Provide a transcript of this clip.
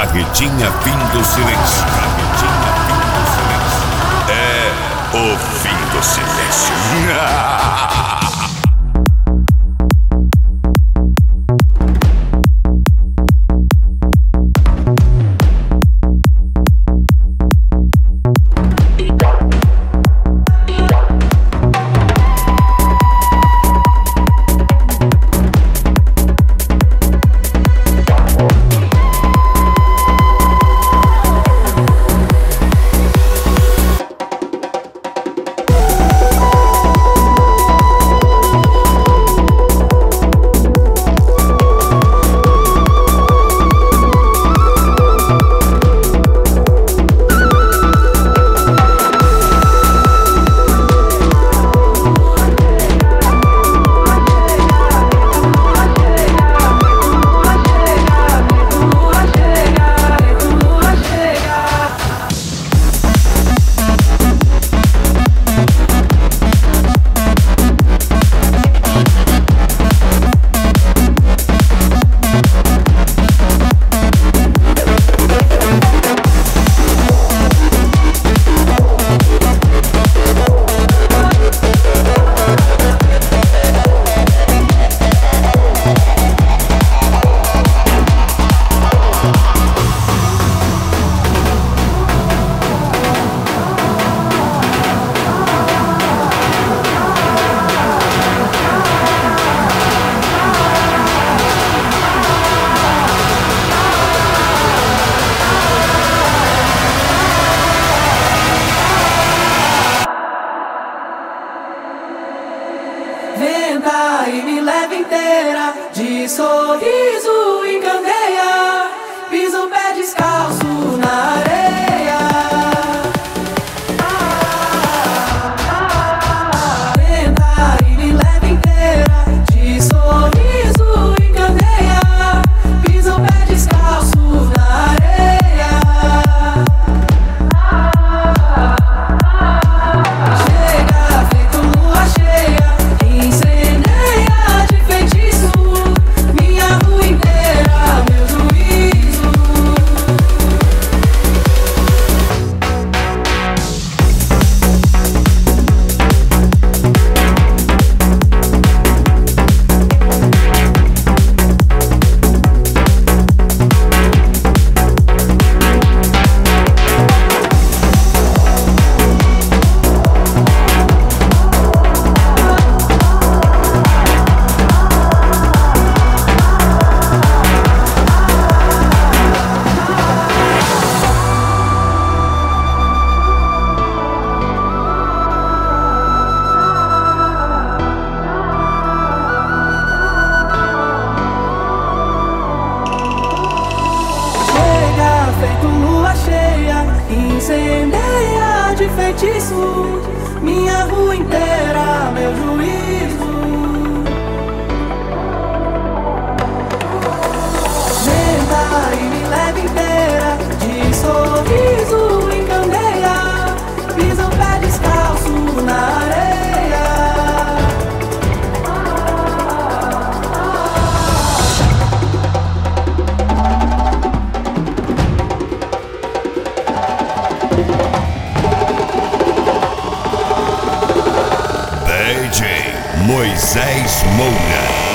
Carretinha Fim do Silêncio. É o fim do silêncio. Venda e me leva inteira, de sorriso e candeia, piso o pé descalço na areia. Venda e me leva inteira, de sorriso e candeia, piso o pé descalço na areia. Chega feito lua cheia, incendeia de feitiço minha rua inteira, meu juízo. Chega feito lua cheia, incendeia de feitiço minha rua inteira, meu juízo. Venda e me leva inteira, de sorriso e candeia, pisa o pé descalço na areia. DJ Moisés Moura.